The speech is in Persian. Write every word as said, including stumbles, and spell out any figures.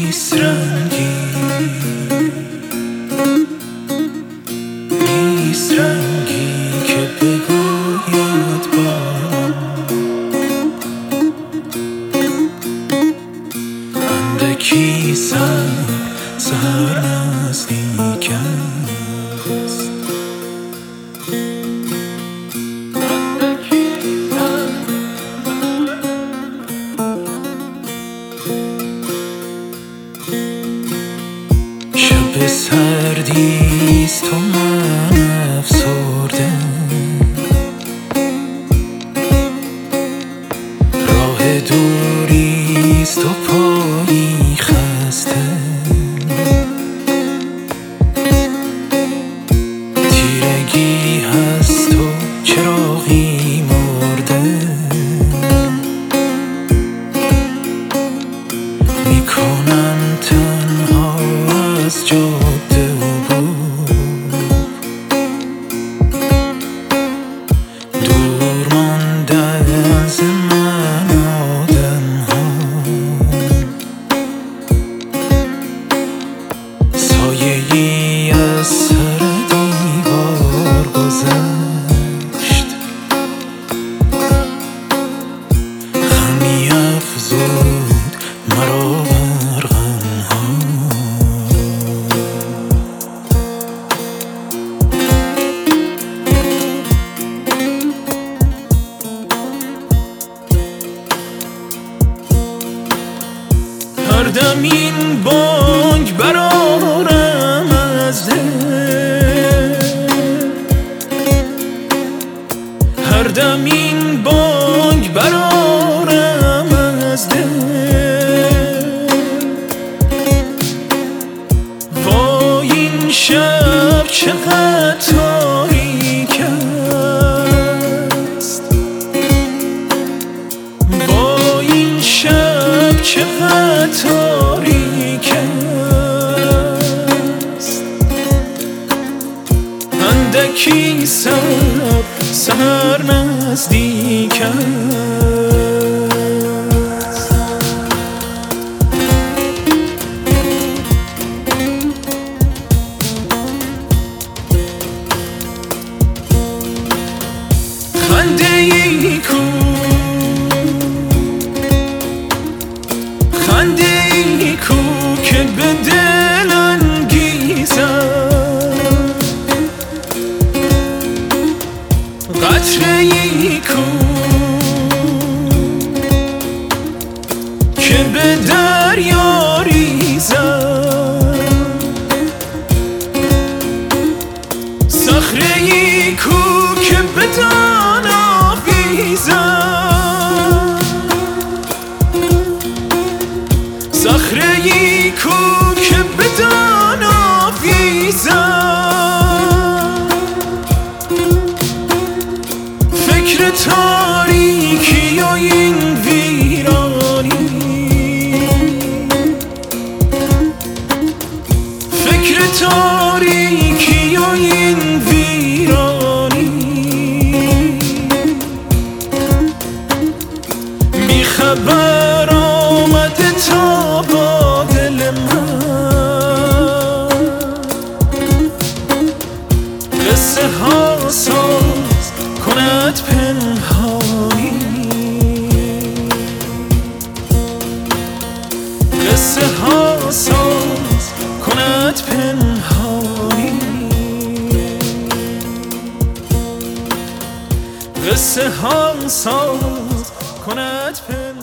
نیست رنگی، نیست رنگی که بگوید با اندکی سر سر نزدیک است. شب سردیست و من افسرده، راه دوریست و پایی خسته، تیرگی هست و چراغی مرده، میکنم تنها از جاده عبور، دور مانده از من آدم ها، سایه‌ای از سر دیوار گذشت، غمی افزود مرا بر غم ها. هر دم این بانگ برآرم از دل، هر دم این بانگ برآرم از دل، وای این شب چقدر تاریک است، وای این شب چقدر تاریک است. اندکی سر سر نزدیک است. خنده ای کو، خنده ای کو که به دل انگیزد، قطره ای کو که به دریا ریزد، صخره ای کو که به دان آویزد، صخره ای کو که به دان آویزد، فکر تاریکی و این ویرانی، فکر تاریکی و این ویرانی، بیخبر آمده تا با دل من، قصه ها ساز کند پنهانی، قصه ها ساز کند پنهانی، قصه ها ساز کند پنهانی.